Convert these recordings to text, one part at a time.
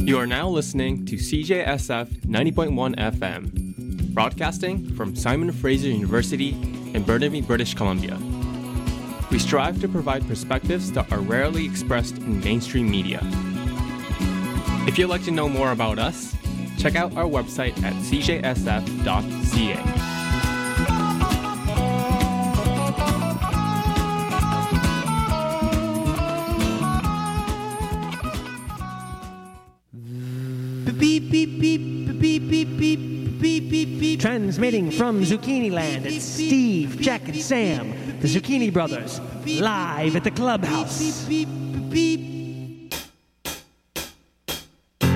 You are now listening to CJSF 90.1 FM, broadcasting from Simon Fraser University in Burnaby, British Columbia. We strive to provide perspectives that are rarely expressed in mainstream media. If you'd like to know more about us, check out our website at cjsf.ca. Beep, beep, beep, beep, beep, beep, beep, beep, beep. Transmitting from Zucchini Land, it's Steve, Jack, and Sam, the Zucchini Brothers, live at the clubhouse. Beep, beep, beep, beep.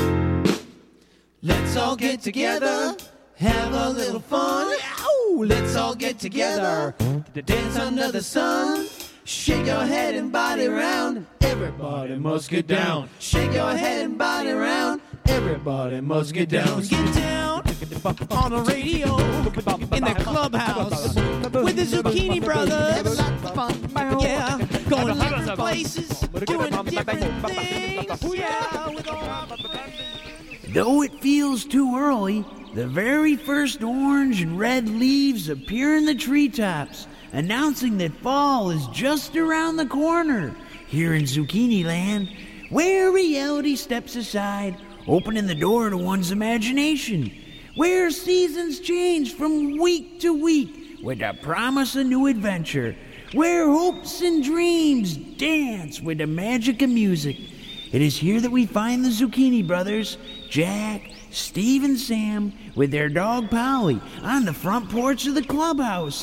Let's all get together, have a little fun. Ow! Let's all get together, dance under the sun. Shake your head and body round. Everybody must get down. Shake your head and body round. Everybody must get down. Get down on the radio in the clubhouse with the Zucchini Brothers. Yeah, going different places, doing different things. Yeah, with all. Though it feels too early, the very first orange and red leaves appear in the treetops, announcing that fall is just around the corner here in Zucchini Land, where reality steps aside, opening the door to one's imagination, where seasons change from week to week with the promise of new adventure, where hopes and dreams dance with the magic of music. It is here that we find the Zucchini Brothers, Jack, Steve, and Sam, with their dog Polly, on the front porch of the clubhouse.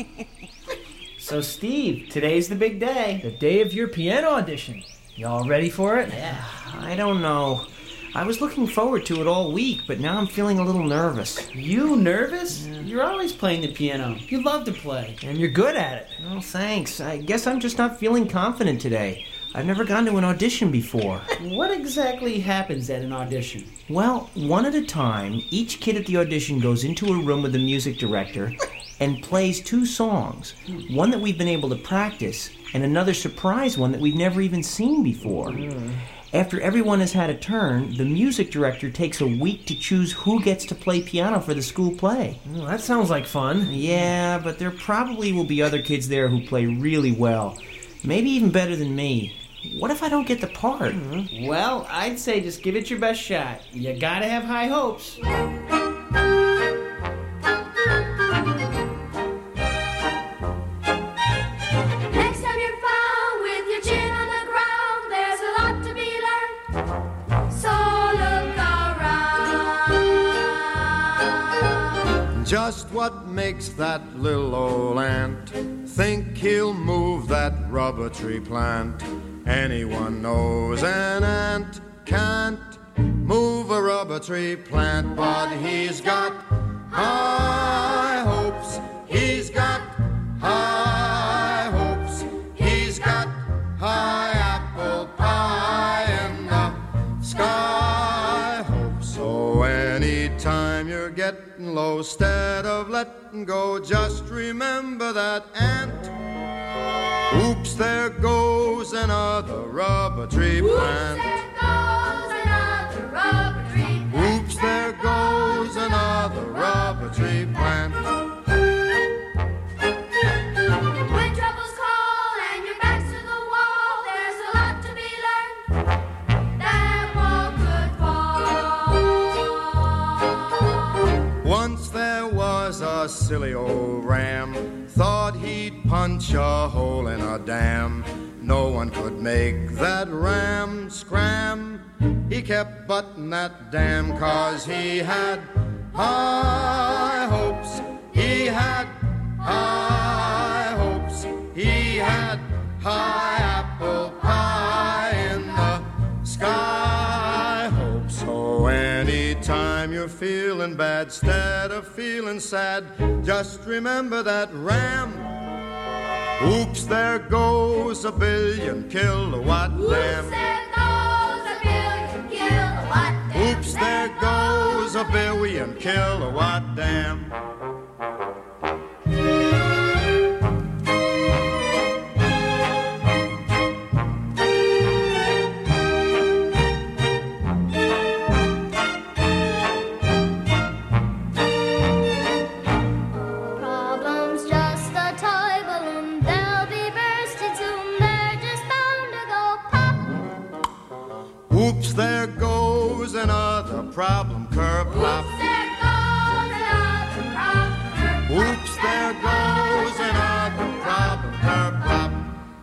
So, Steve, today's the big day. The day of your piano audition. You all ready for it? Yeah, I don't know. I was looking forward to it all week, but now I'm feeling a little nervous. You nervous? Yeah. You're always playing the piano. You love to play. And you're good at it. Well, thanks. I guess I'm just not feeling confident today. I've never gone to an audition before. What exactly happens at an audition? Well, one at a time, each kid at the audition goes into a room with the music director and plays 2 songs. One that we've been able to practice, and another surprise one that we've never even seen before. After everyone has had a turn, the music director takes a week to choose who gets to play piano for the school play. Well, that sounds like fun. Yeah, but there probably will be other kids there who play really well. Maybe even better than me. What if I don't get the part? Well, I'd say just give it your best shot. You gotta have high hopes. Next time you're found with your chin on the ground, there's a lot to be learned. So look around. Just what makes that little old ant think he'll move that rubber tree plant? Anyone knows an ant can't move a rubber tree plant, but he's got high hopes. He's got high hopes. He's got high apple pie in the sky hopes. So anytime you're getting low, instead of letting go, just remember that ant. Oops, there goes another rubber tree plant. Oops, there goes another rubber tree plant. When troubles call and your back's to the wall, there's a lot to be learned. That wall could fall. Once there was a silly old ram, thought he'd punch a hole in a dam. No one could make that ram scram. He kept butting that dam 'cause he had high hopes. He had high hopes. He had high apple pie in the sky hopes. So anytime you're feeling bad, instead of feeling sad, just remember that ram. Oops, there goes a billion kilowatt dam. Oops, there goes a billion kilowatt dam. Oops, there goes another problem, kerplop. Oops, there goes another problem. Oops, there goes another problem, kerplop.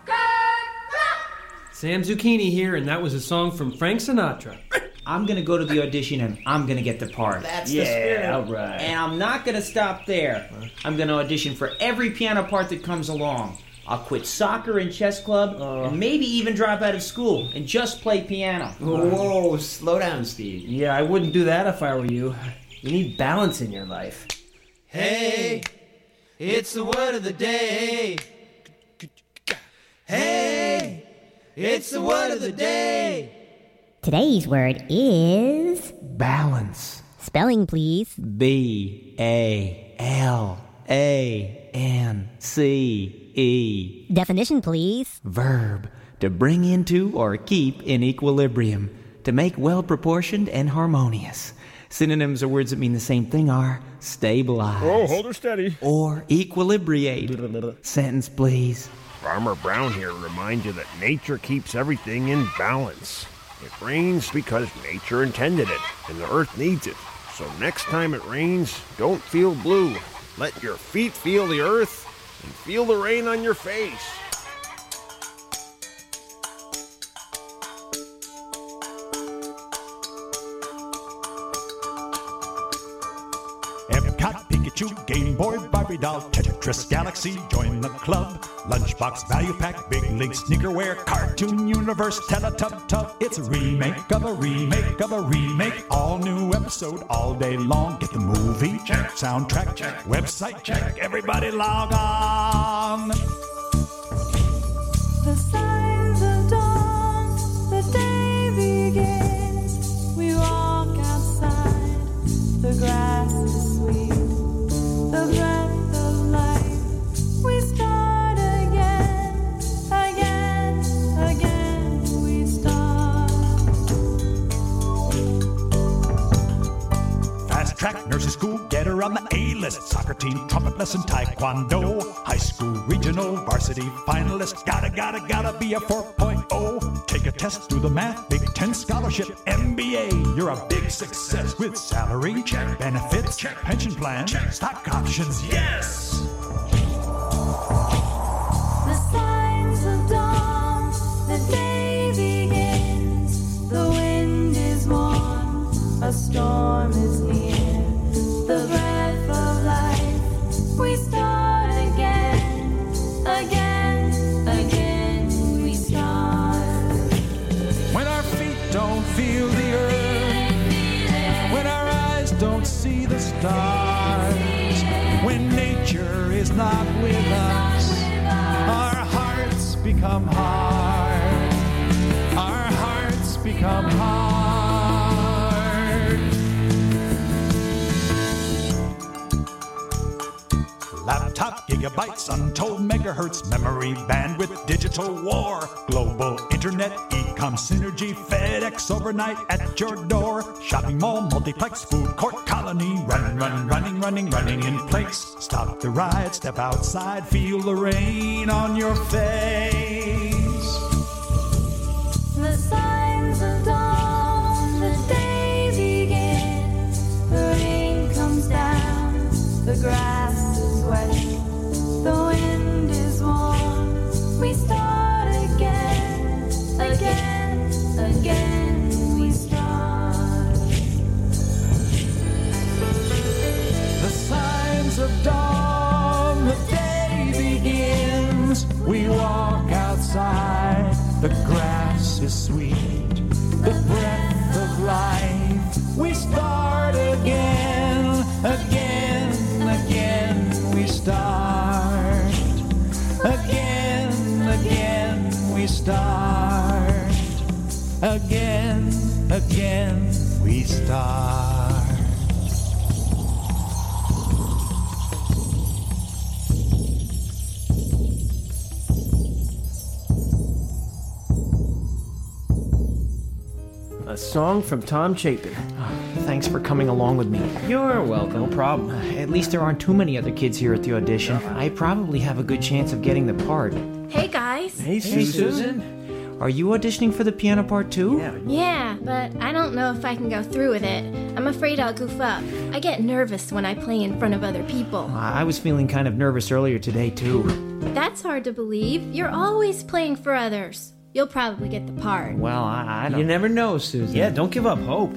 Sam Zucchini here, and that was a song from Frank Sinatra. I'm gonna go to the audition and I'm gonna get the part. That's the spirit. All right. And I'm not gonna stop there. I'm gonna audition for every piano part that comes along. I'll quit soccer and chess club, and maybe even drop out of school and just play piano. Whoa, slow down, Steve. Yeah, I wouldn't do that if I were you. You need balance in your life. Hey, it's the word of the day. Hey, it's the word of the day. Today's word is Balance. spelling, please. B-A-L-A-N-C-E. Definition, please. Verb. To bring into or keep in equilibrium. To make well-proportioned and harmonious. Synonyms or words that mean the same thing are stabilize. Oh, hold her steady. Or equilibrate. Sentence, please. Farmer Brown here reminds you that nature keeps everything in balance. It rains because nature intended it, and the earth needs it. So next time it rains, don't feel blue. Let your feet feel the earth, and feel the rain on your face. Epcot, Pikachu, Game Boy, Barbie doll, Tetris, Galaxy, join the club. Lunchbox, value pack, big league, sneakerwear, Cartoon Universe, Teletub. It's a remake of a remake of a remake. All new episode all day long. Get the movie, check, soundtrack, check, website, check. Everybody log on. The signs of dawn, the day begins. We walk outside, the grass is sweet, the breath of life. We start again, we start. Fast track, nursing school, get her on the A-list. Soccer team, trumpet lesson, taekwondo. High school, regional, varsity, finalist. Gotta be a 4.0. Take a test, do the math, Big Ten scholarship, MBA. You're a big success with salary, check, benefits, check, pension plan, check, stock options, yes! The signs of dawn, the day begins. The wind is warm, a storm is near. The breath of life, we start again, we start. When our feet don't feel the earth, when our eyes don't see the stars, when nature is not with us, our hearts become hard. Our hearts become hard. Laptop, gigabytes, untold megahertz, memory, bandwidth, digital war, global internet, e-com synergy, FedEx overnight at your door, shopping mall, multiplex, food court, colony, running in place. Stop the ride, step outside, feel the rain on your face. The signs of dawn, the day begins. The rain comes down, the grass is wet, the wind is warm. We start again, we start. The signs of dawn, the day begins. We walk outside, the grass is sweet, the breath of life. We start again, we start. Again, we start. Again, we start. A song from Tom Chapin. Thanks for coming along with me. You're welcome. No problem. At least there aren't too many other kids here at the audition. I probably have a good chance of getting the part. Hey guys. Hey, Susan. Are you auditioning for the piano part too? Yeah, but I don't know if I can go through with it. I'm afraid I'll goof up. I get nervous when I play in front of other people. I was feeling kind of nervous earlier today too. That's hard to believe. You're always playing for others. You'll probably get the part. Well, I don't... You never know, Susan. Yeah, don't give up hope.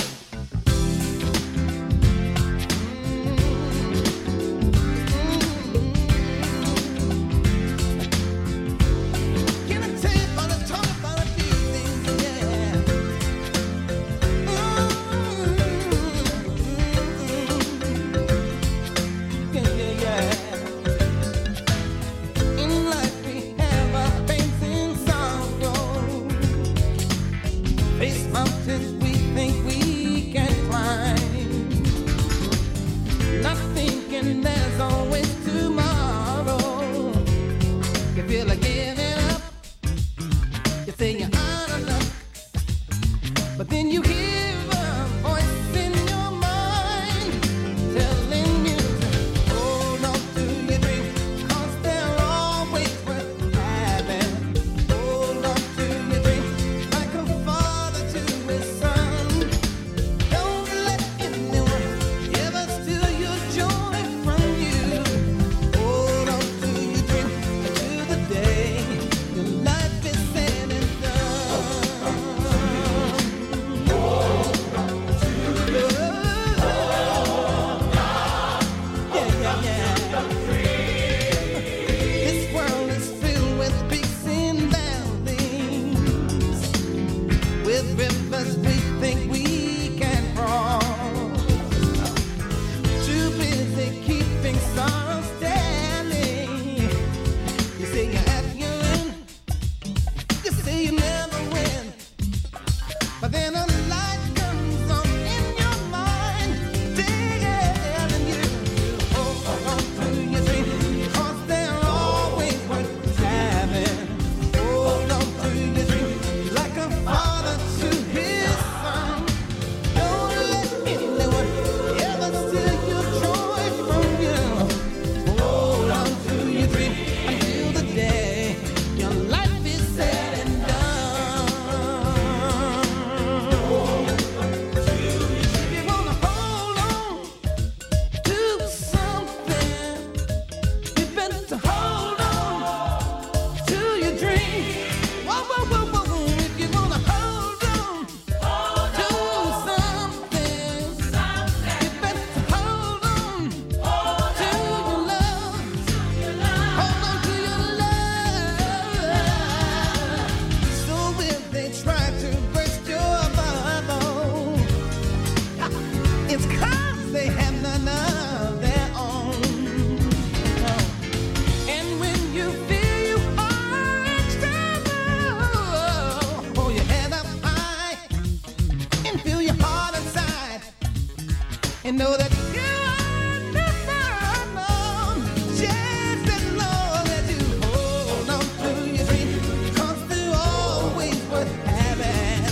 and know that you are never alone. Just as long as you hold on to your dream, 'cause they're always worth having.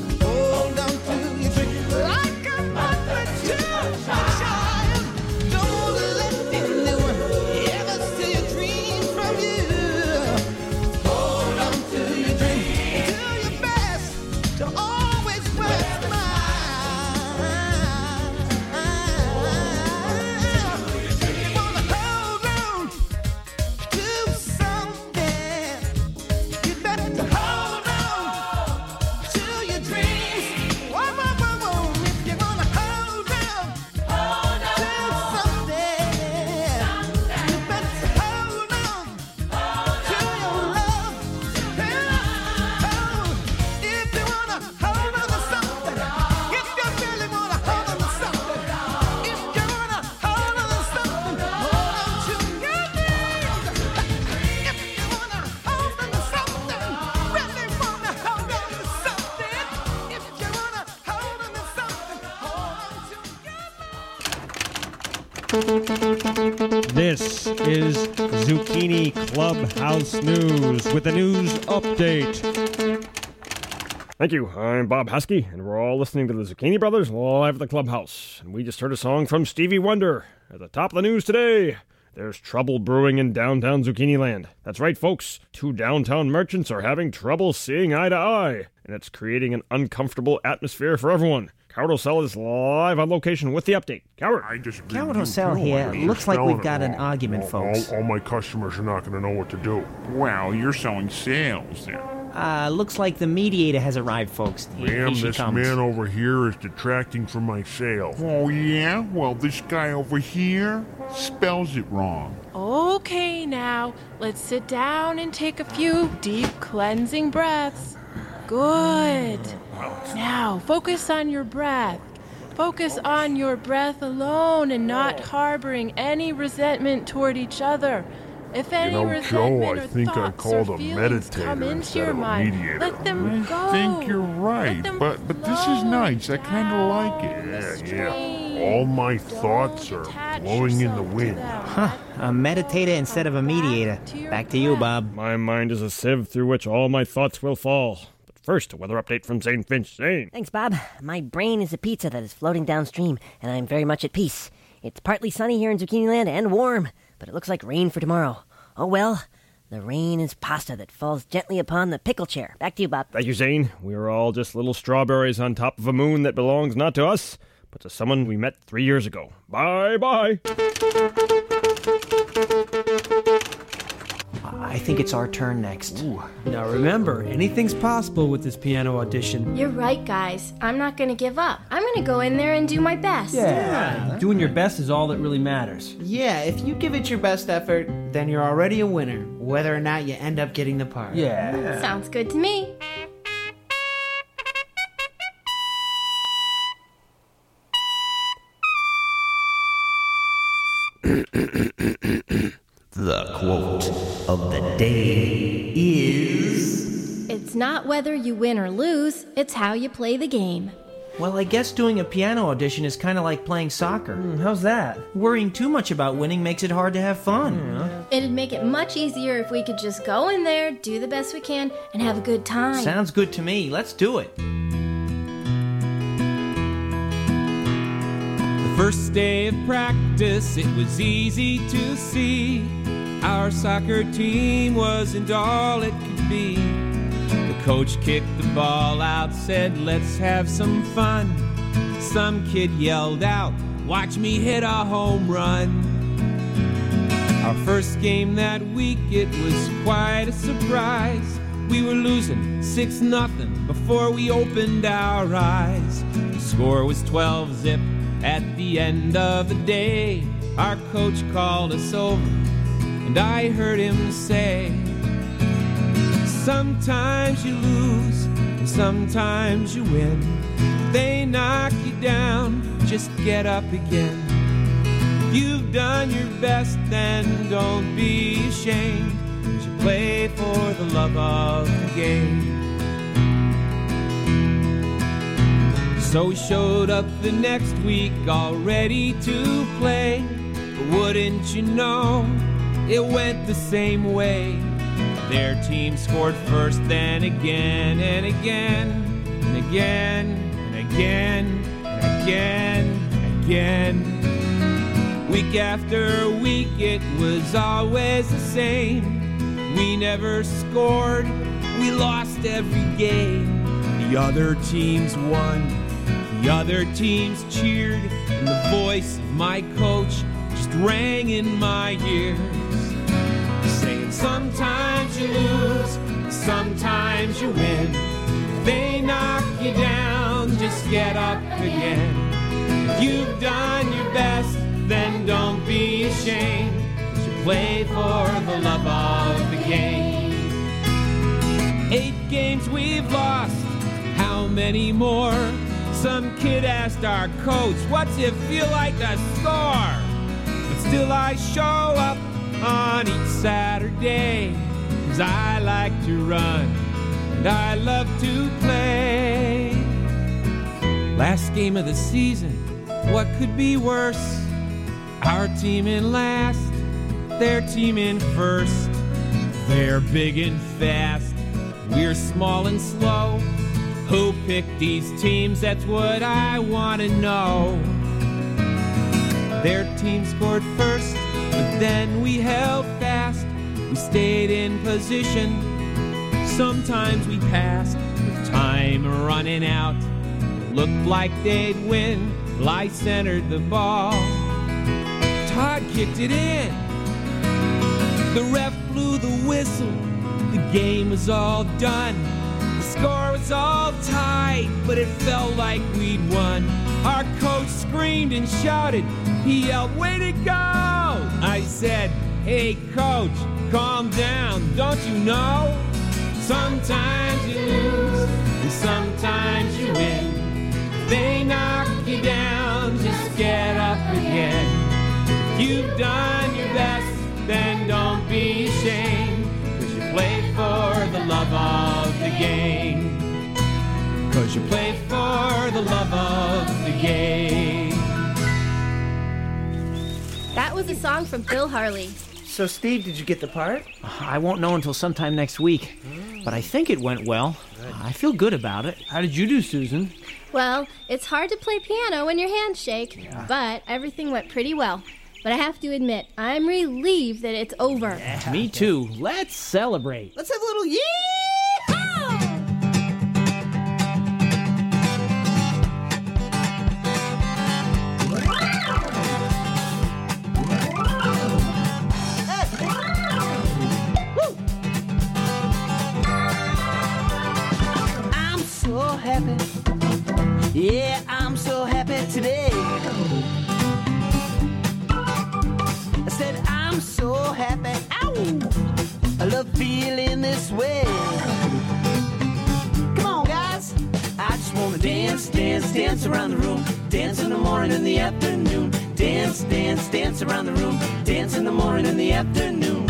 Hold on to your dream like a mother to a child. Don't let anyone ever steal your dream from you. Hold on to your dream and do your best to always wear a smile. This is Zucchini Clubhouse News with a news update. Thank you. I'm Bob Husky, and we're all listening to the Zucchini Brothers live at the Clubhouse. And we just heard a song from Stevie Wonder. At the top of the news today, There's trouble brewing in downtown Zucchini Land. That's right, folks. 2 downtown merchants are having trouble seeing eye to eye, and it's creating an uncomfortable atmosphere for everyone. Coward O'Sell is live on location with the update. Coward. Coward O'Sell here. Looks like we've got an argument, folks. All my customers are not going to know what to do. Well, you're selling sales then. Looks like the mediator has arrived, folks. Ma'am, this man over here is detracting from my sale. Oh, yeah? Well, this guy over here spells it wrong. Okay, now, let's sit down and take a few deep cleansing breaths. Good. Now, focus on your breath. Focus on your breath alone and not harboring any resentment toward each other. If any resentment Joe, I think I called a come meditator into instead your of a mind, mediator. let them go. I think you're right, but this is nice. I kind of like it. Yeah. All my thoughts are blowing in the wind. Huh. A meditator instead of a mediator. Back to you, Bob. My mind is a sieve through which all my thoughts will fall. But first, a weather update from Zane Finch. Zane. Thanks, Bob. My brain is a pizza that is floating downstream, and I'm very much at peace. It's partly sunny here in Zucchini Land and warm, but it looks like rain for tomorrow. Oh well, the rain is pasta that falls gently upon the pickle chair. Back to you, Bob. Thank you, Zane. We are all just little strawberries on top of a moon that belongs not to us, but to someone we met 3 years ago. Bye-bye. I think it's our turn next. Ooh. Now remember, anything's possible with this piano audition. You're right, guys. I'm not gonna give up. I'm gonna go in there and do my best. Yeah. Doing your best is all that really matters. Yeah, if you give it your best effort, then you're already a winner, whether or not you end up getting the part. Yeah. Sounds good to me. The quote of the day is... It's not whether you win or lose, it's how you play the game. Well, I guess doing a piano audition is kind of like playing soccer. How's that? Worrying too much about winning makes it hard to have fun. It'd make it much easier if we could just go in there, do the best we can, and have a good time. Sounds good to me. Let's do it. The first day of practice, it was easy to see our soccer team wasn't all it could be. The coach kicked the ball out, said, let's have some fun. Some kid yelled out, watch me hit a home run. Our first game that week, it was quite a surprise. We were losing 6-0 before we opened our eyes. The score was 12-zip at the end of the day. Our coach called us over, and I heard him say, sometimes you lose, and sometimes you win. They knock you down, just get up again. If you've done your best, then don't be ashamed. You play for the love of the game. So we showed up the next week all ready to play. But wouldn't you know, it went the same way. Their team scored first, then again and again and again and again and again and again. Week after week, it was always the same. We never scored, we lost every game. The other teams won, the other teams cheered, and the voice of my coach just rang in my ears, saying, sometimes you lose, sometimes you win. If they knock you down, just get up again. If you've done your best, then don't be ashamed, 'cause you play for the love of the game. 8 games we've lost, how many more? Some kid asked our coach, what's it feel like to score? But still I show up on each Saturday, 'cause I like to run and I love to play. Last game of the season, what could be worse? Our team in last, their team in first. They're big and fast, we're small and slow. Who picked these teams? That's what I want to know. Their team scored first, But then we held fast, we stayed in position. Sometimes we passed with time running out. Looked like they'd win, till I centered the ball. Todd kicked it in. The ref blew the whistle. The game was all done. The score was all tied, but it felt like we'd won. Our coach screamed and shouted. He yelled, "Way to go!" I said, "Hey coach, calm down, don't you know? Sometimes you lose, and sometimes you win. If they knock you down, just get up again. If you've done your best, then don't be ashamed, 'cause you play for the love of the game. 'Cause you play for the love of the game." That was a song from Bill Harley. So, Steve, did you get the part? I won't know until sometime next week. But I think it went well. I feel good about it. How did you do, Susan? Well, it's hard to play piano when your hands shake, but everything went pretty well. But I have to admit, I'm relieved that it's over. Me too. Let's celebrate. Let's have a little yeehaw! I'm so happy. Yeah, I'm so happy today. I said I'm so happy. Ow! I love feeling this way. Come on, guys. I just wanna dance, dance, dance around the room. Dance in the morning and the afternoon. Dance, dance, dance around the room. Dance in the morning and the afternoon.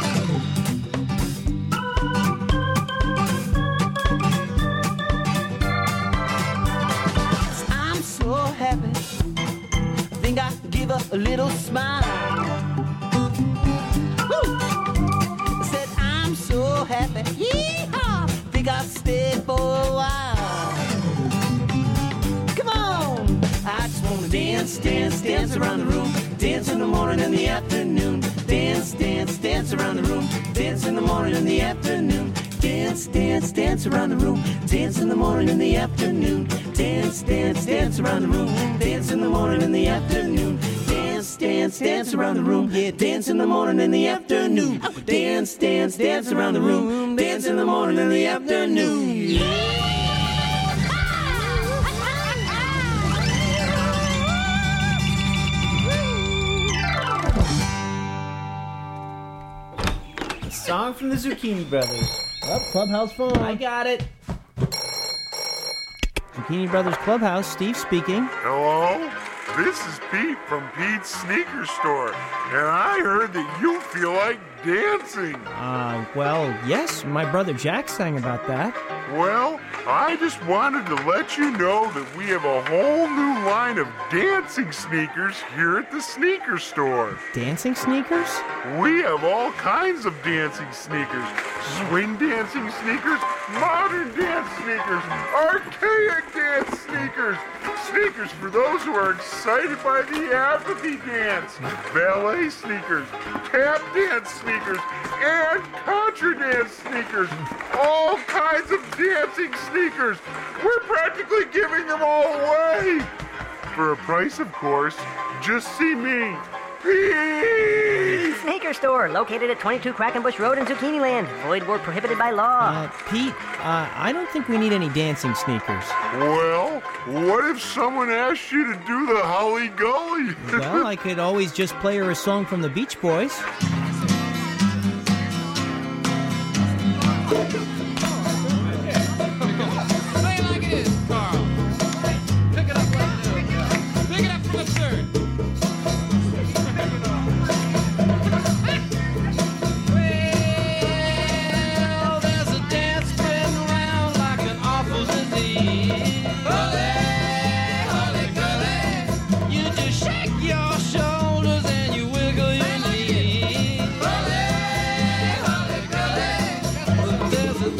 I'm so happy. I think I can give her a little smile. Woo! I said I'm so happy. Yeehaw! Think I'll stay for a while. Come on! I just wanna dance, dance, dance around the room. Dance in the morning and the afternoon. Dance, dance, dance around the room. Dance in the morning and the afternoon. Dance, dance, dance around the room. Dance in the morning and the afternoon. Dance, dance, dance around the room. Dance in the morning and the afternoon. Dance, dance, dance around the room. Yeah, dance in the morning and the afternoon. Dance, dance, dance around the room. Dance in the morning and the afternoon. Song from the Zucchini Brothers. Up, Clubhouse phone. I got it. Zucchini Brothers Clubhouse, Steve speaking. Hello? This is Pete from Pete's Sneaker Store, and I heard that you feel like dancing. Well, yes, my brother Jack sang about that. Well, I just wanted to let you know that we have a whole new line of dancing sneakers here at the sneaker store. Dancing sneakers? We have all kinds of dancing sneakers. Swing dancing sneakers, modern dance sneakers, archaic dance sneakers, sneakers for those who are excited by the apathy dance, ballet sneakers, tap dance sneakers, and contra dance sneakers. All kinds of dancing sneakers. We're practically giving them all away. For a price, of course. Just see me. Pete! Sneaker store located at 22 Quackenbush Road in Zucchini Land. Void where prohibited by law. Pete, I don't think we need any dancing sneakers. Well, what if someone asked you to do the Holly Gully? Well, I could always just play her a song from the Beach Boys. Play it like it is, Carl. Pick it up like this. Pick it up from the third. Well, there's a dance spreading around like an awful disease. Holy, holy, holy. You just shake your shoulders and you wiggle your knees. Holy, holy, holy. There's a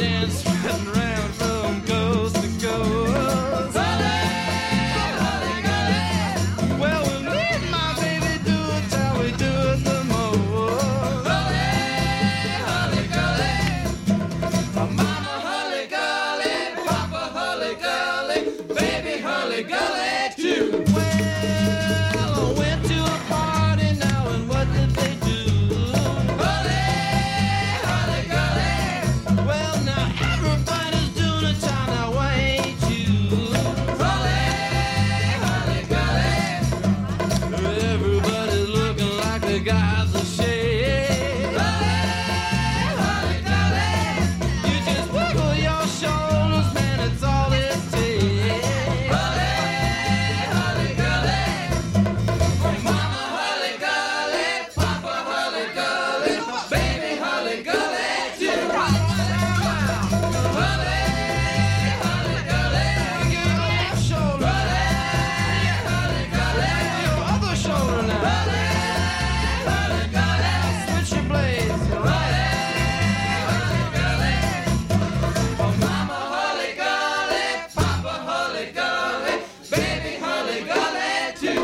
Holly Gully too. Well, I went to a party now, and what did they do? Holly Gully. Well, now everybody's doing a time, now why ain't you? Holly Gully. Everybody's looking like they got the shade. Holly Gully. You just wiggle your shoulders, man, it's all it takes. Holly Gully. Mama Holly Gully, Papa Holly Gully, baby Holly Gully too. Holly Gully. Give your left shoulder. Holly Gully. Your other shoulder now. Holly Gully. Switch your blades. Holly Gully. Mama Holly Gully, Papa Holly Gully, baby Holly Gully too.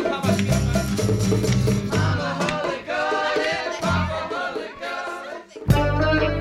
Mama Holly Gully, Papa Holly Gully.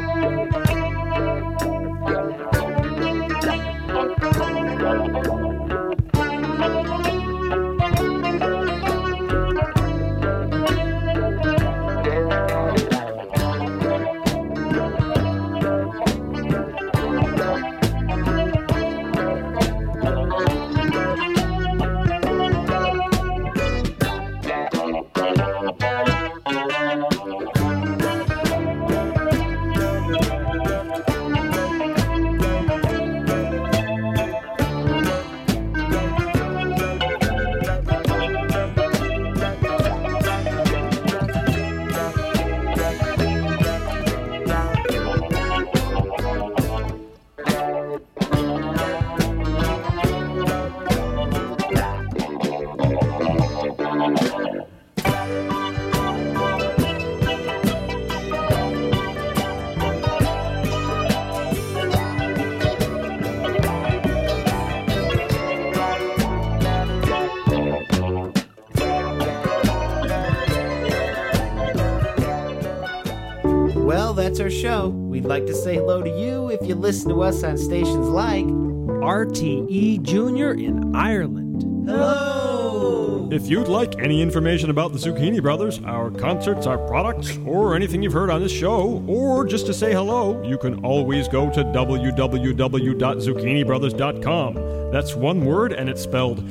Well, that's our show. We'd like to say hello to you if you listen to us on stations like RTE Junior in Ireland. Hello! If you'd like any information about the Zucchini Brothers, our concerts, our products, or anything you've heard on this show, or just to say hello, you can always go to www.zucchinibrothers.com. That's one word, and it's spelled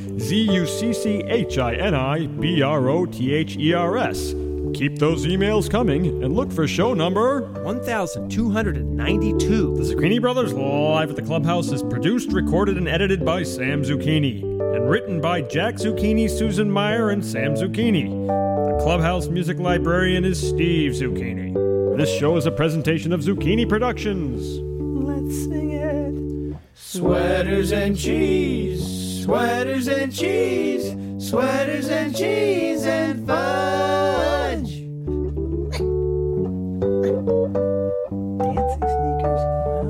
ZUCCHINIBROTHERS. Keep those emails coming and look for show number 1292. The Zucchini Brothers Live at the Clubhouse is produced, recorded, and edited by Sam Zucchini, and written by Jack Zucchini, Susan Meyer, and Sam Zucchini. The Clubhouse music librarian is Steve Zucchini. This show is a presentation of Zucchini Productions. Let's sing it. Sweaters and cheese, sweaters and cheese, sweaters and cheese and fudge. Dancing sneakers.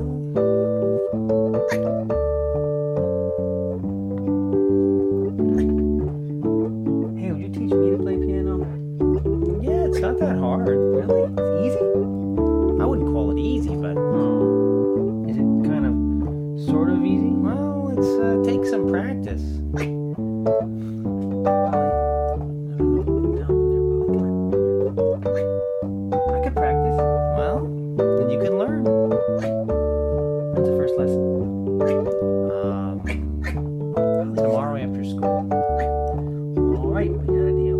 Hey, would you teach me to play piano? Yeah, it's not that hard. Really? It's easy? I wouldn't call it easy, but is it kind of sort of easy? Well, it's takes some practice. I could practice. Well, then you can learn. When's the first lesson? Probably tomorrow after school. All right, we got a deal.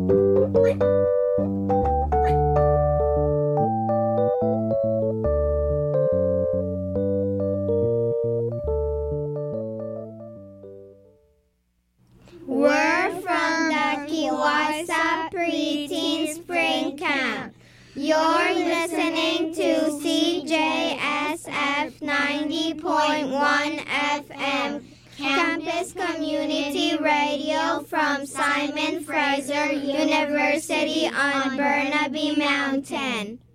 We're from the Kiwasa Preteen Spring Camp. You're listening to CJSF 90.1 FM, Campus Community Radio from Simon Fraser University on Burnaby Mountain.